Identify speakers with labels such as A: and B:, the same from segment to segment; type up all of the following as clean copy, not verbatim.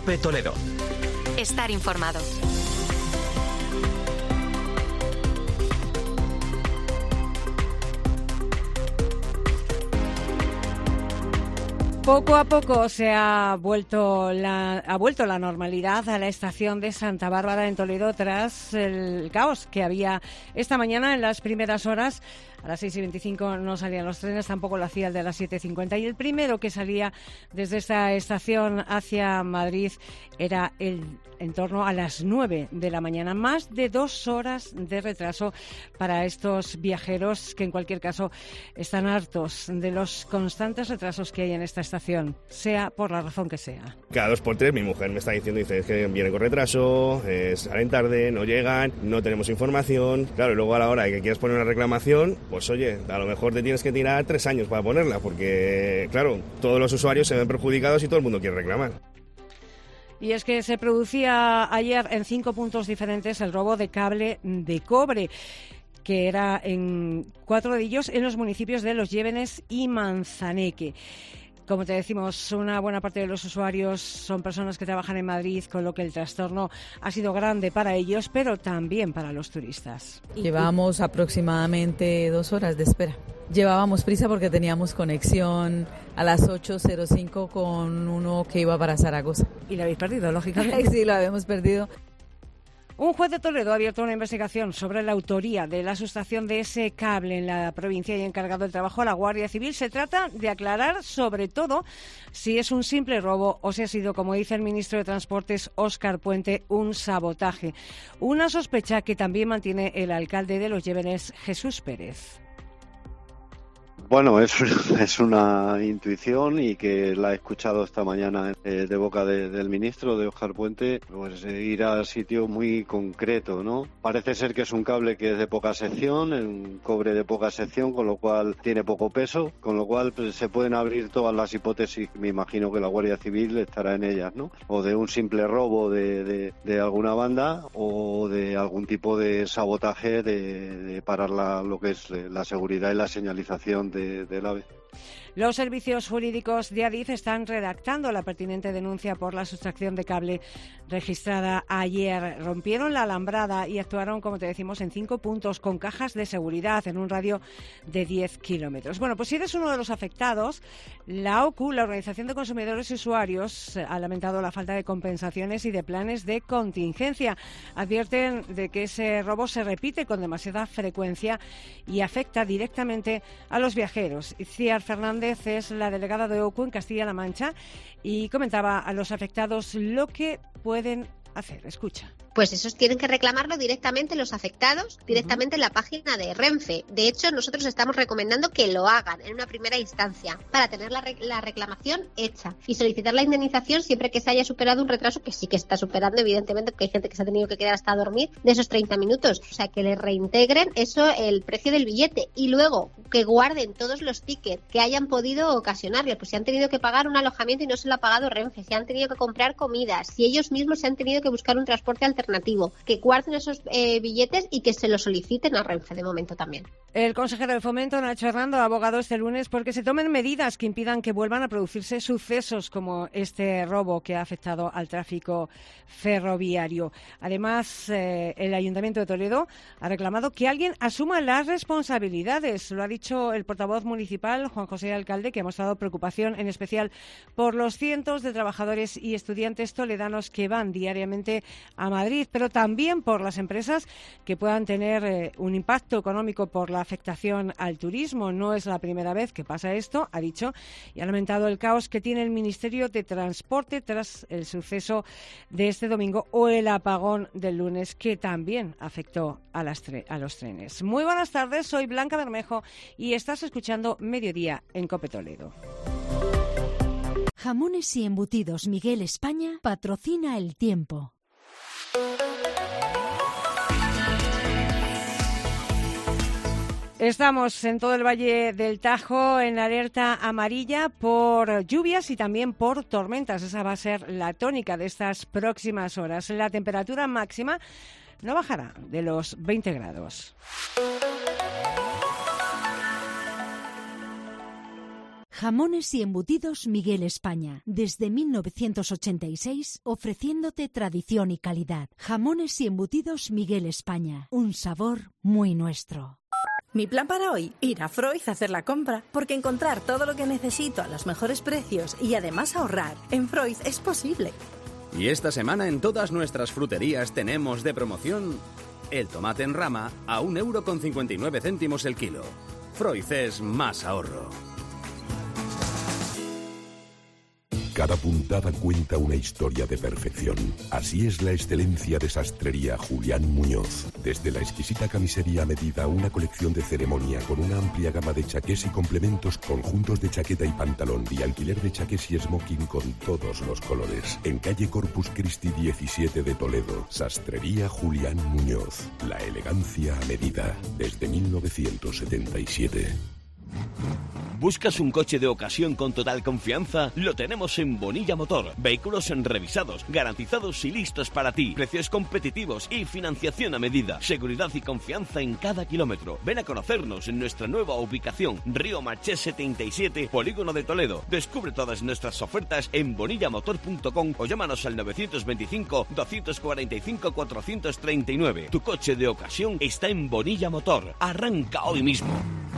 A: COPE Toledo.
B: Estar informado.
C: Poco a poco se ha vuelto la normalidad a la estación de Santa Bárbara en Toledo tras el caos que había esta mañana en las primeras horas. A las 6:25 no salían los trenes, tampoco lo hacía el de las 7:50. Y el primero que salía desde esta estación hacia Madrid era en torno a las 9 de la mañana. Más de 2 horas de retraso para estos viajeros que en cualquier caso están hartos de los constantes retrasos que hay en esta estación, sea por la razón que sea.
D: Cada 2x3 mi mujer me está diciendo, dice que vienen con retraso, salen tarde, no llegan, no tenemos información. Claro, y luego a la hora de que quieras poner una reclamación, pues oye, a lo mejor te tienes que tirar 3 años para ponerla, porque claro, todos los usuarios se ven perjudicados y todo el mundo quiere reclamar.
C: Y es que se producía ayer en 5 puntos diferentes el robo de cable de cobre, que era en 4 de ellos en los municipios de Los Llévenes y Manzaneque. Como te decimos, una buena parte de los usuarios son personas que trabajan en Madrid, con lo que el trastorno ha sido grande para ellos, pero también para los turistas.
E: Llevábamos aproximadamente 2 horas de espera. Llevábamos prisa porque teníamos conexión a las 8:05 con uno que iba para Zaragoza.
C: ¿Y lo habéis perdido, lógicamente?
E: Sí, lo habíamos perdido.
C: Un juez de Toledo ha abierto una investigación sobre la autoría de la sustracción de ese cable en la provincia y ha encargado el trabajo a la Guardia Civil. Se trata de aclarar, sobre todo, si es un simple robo o si ha sido, como dice el ministro de Transportes, Óscar Puente, un sabotaje. Una sospecha que también mantiene el alcalde de Los Llévenes, Jesús Pérez.
F: Bueno, es una intuición y que la he escuchado esta mañana de boca del ministro, de Óscar Puente, pues ir al sitio muy concreto, ¿no? Parece ser que es un cable que es de poca sección, un cobre de poca sección, con lo cual tiene poco peso, con lo cual pues, se pueden abrir todas las hipótesis, me imagino que la Guardia Civil estará en ellas, ¿no? O de un simple robo de alguna banda o de algún tipo de sabotaje de parar lo que es la seguridad y la señalización del AVE.
C: Los servicios jurídicos de Adif están redactando la pertinente denuncia por la sustracción de cable registrada ayer. Rompieron la alambrada y actuaron, como te decimos, en 5 puntos con cajas de seguridad en un radio de 10 kilómetros. Bueno, pues si eres uno de los afectados, la OCU, la Organización de Consumidores y Usuarios, ha lamentado la falta de compensaciones y de planes de contingencia. Advierten de que ese robo se repite con demasiada frecuencia y afecta directamente a los viajeros. Itziar Fernández es la delegada de OCU en Castilla-La Mancha y comentaba a los afectados lo que pueden hacer. Escucha.
G: Pues esos tienen que reclamarlo directamente los afectados, directamente en la página de Renfe. De hecho, nosotros estamos recomendando que lo hagan en una primera instancia para tener la reclamación hecha y solicitar la indemnización siempre que se haya superado un retraso, que sí que está superando, evidentemente, porque hay gente que se ha tenido que quedar hasta dormir de esos 30 minutos. O sea, que le reintegren eso, el precio del billete, y luego que guarden todos los tickets que hayan podido ocasionarle. Pues si han tenido que pagar un alojamiento y no se lo ha pagado Renfe, si han tenido que comprar comidas, si ellos mismos se han tenido que buscar un transporte alternativo, que guarden esos billetes y que se lo soliciten a Renfe de momento también.
C: El consejero de Fomento, Nacho Hernando, ha abogado este lunes porque se tomen medidas que impidan que vuelvan a producirse sucesos como este robo que ha afectado al tráfico ferroviario. Además, el Ayuntamiento de Toledo ha reclamado que alguien asuma las responsabilidades. Lo ha dicho el portavoz municipal, Juan José Alcalde, que ha mostrado preocupación en especial por los cientos de trabajadores y estudiantes toledanos que van diariamente a Madrid, pero también por las empresas que puedan tener un impacto económico por la afectación al turismo. No es la primera vez que pasa esto, ha dicho, y ha lamentado el caos que tiene el Ministerio de Transporte tras el suceso de este domingo o el apagón del lunes, que también afectó a los trenes. Muy buenas tardes, soy Blanca Bermejo y estás escuchando Mediodía en COPE Toledo.
H: Jamones y embutidos Miguel España patrocina El Tiempo.
C: Estamos en todo el Valle del Tajo en alerta amarilla por lluvias y también por tormentas. Esa va a ser la tónica de estas próximas horas. La temperatura máxima no bajará de los 20 grados.
H: Jamones y embutidos Miguel España. Desde 1986, ofreciéndote tradición y calidad. Jamones y embutidos Miguel España. Un sabor muy nuestro.
A: Mi plan para hoy, ir a Freud a hacer la compra, porque encontrar todo lo que necesito a los mejores precios y además ahorrar en Freud es posible.
I: Y esta semana en todas nuestras fruterías tenemos de promoción el tomate en rama a 1,59 € el kilo. Freud es más ahorro.
J: Cada puntada cuenta una historia de perfección. Así es la excelencia de Sastrería Julián Muñoz. Desde la exquisita camisería a medida, una colección de ceremonia con una amplia gama de chaqués y complementos, conjuntos de chaqueta y pantalón y alquiler de chaqués y smoking con todos los colores. En calle Corpus Christi 17 de Toledo, Sastrería Julián Muñoz. La elegancia a medida, desde 1977.
K: ¿Buscas un coche de ocasión con total confianza? Lo tenemos en Bonilla Motor. Vehículos revisados, garantizados y listos para ti. Precios competitivos y financiación a medida. Seguridad y confianza en cada kilómetro. Ven a conocernos en nuestra nueva ubicación, Río Marchés 77, Polígono de Toledo. Descubre todas nuestras ofertas en bonillamotor.com o llámanos al 925 245 439. Tu coche de ocasión está en Bonilla Motor. Arranca hoy mismo.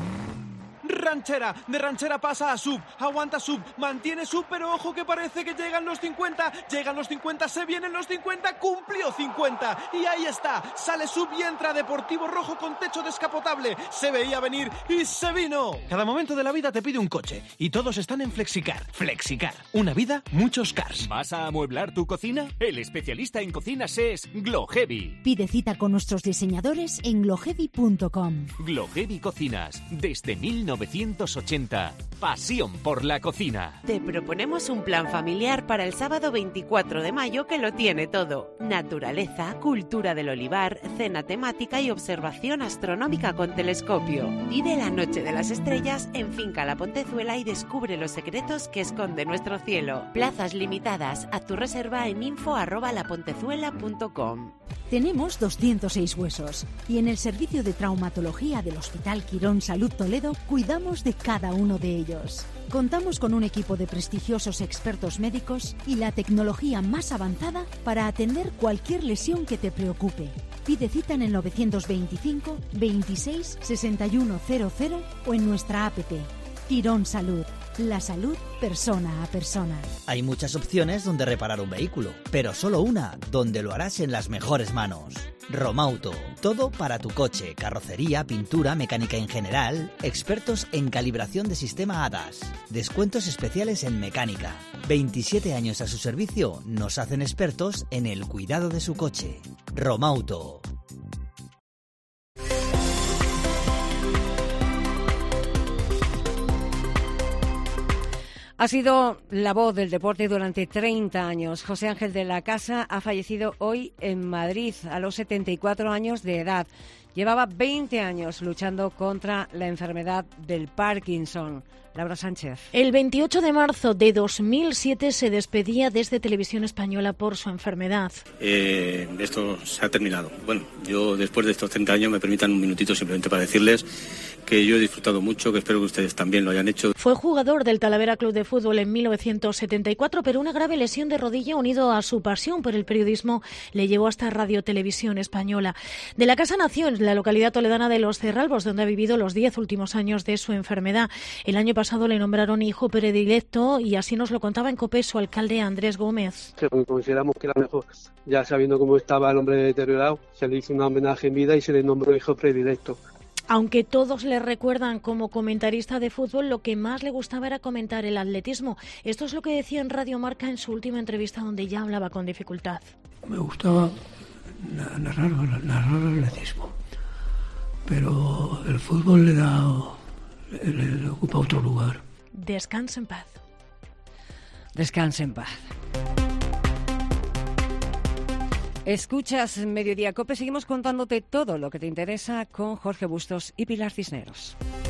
L: Ranchera, de ranchera pasa a sub, aguanta sub, mantiene sub, pero ojo que parece que llegan los 50, se vienen los 50, cumplió 50, y ahí está, sale sub y entra Deportivo Rojo con techo descapotable, se veía venir y se vino. Cada momento de la vida te pide un coche, y todos están en Flexicar. Flexicar, una vida, muchos cars.
M: ¿Vas a amueblar tu cocina? El especialista en cocinas es Gloheavy.
H: Pide cita con nuestros diseñadores en gloheavy.com.
M: Gloheavy Cocinas, desde 1980. Pasión por la cocina.
N: Te proponemos un plan familiar para el sábado 24 de mayo que lo tiene todo. Naturaleza, cultura del olivar, cena temática y observación astronómica con telescopio. Vive la noche de las estrellas en Finca La Pontezuela y descubre los secretos que esconde nuestro cielo. Plazas limitadas. A tu reserva en info@lapontezuela.com.
H: Tenemos 206 huesos y en el servicio de traumatología del Hospital Quirón Salud Toledo cuidamos de cada uno de ellos. Contamos con un equipo de prestigiosos expertos médicos y la tecnología más avanzada para atender cualquier lesión que te preocupe. Pide cita en el 925 26 61 00 o en nuestra app. Quirón Salud. La salud persona a persona.
O: Hay muchas opciones donde reparar un vehículo, pero solo una donde lo harás en las mejores manos. Romauto. Todo para tu coche, carrocería, pintura, mecánica en general. Expertos en calibración de sistema ADAS. Descuentos especiales en mecánica. 27 años a su servicio nos hacen expertos en el cuidado de su coche. Romauto.
C: Ha sido la voz del deporte durante 30 años. José Ángel de la Casa ha fallecido hoy en Madrid a los 74 años de edad. Llevaba 20 años luchando contra la enfermedad del Parkinson. Laura Sánchez.
P: El 28 de marzo de 2007 se despedía desde Televisión Española por su enfermedad.
Q: Esto se ha terminado. Bueno, yo después de estos 30 años me permitan un minutito simplemente para decirles que yo he disfrutado mucho, que espero que ustedes también lo hayan hecho.
P: Fue jugador del Talavera Club de Fútbol en 1974, pero una grave lesión de rodilla unido a su pasión por el periodismo le llevó hasta Radio Televisión Española. De la Casa nació en la localidad toledana de Los Cerralbos, donde ha vivido los 10 últimos años de su enfermedad. El año pasado le nombraron hijo predilecto y así nos lo contaba en COPE su alcalde Andrés Gómez.
R: Consideramos que era mejor, ya sabiendo cómo estaba el hombre deteriorado, se le hizo un homenaje en vida y se le nombró hijo predilecto.
P: Aunque todos le recuerdan como comentarista de fútbol, lo que más le gustaba era comentar el atletismo. Esto es lo que decía en Radio Marca en su última entrevista, donde ya hablaba con dificultad.
S: Me gustaba narrar el atletismo, pero el fútbol le ocupa otro lugar.
P: Descansa en paz.
C: Descansa en paz. Escuchas Mediodía COPE, seguimos contándote todo lo que te interesa con Jorge Bustos y Pilar Cisneros.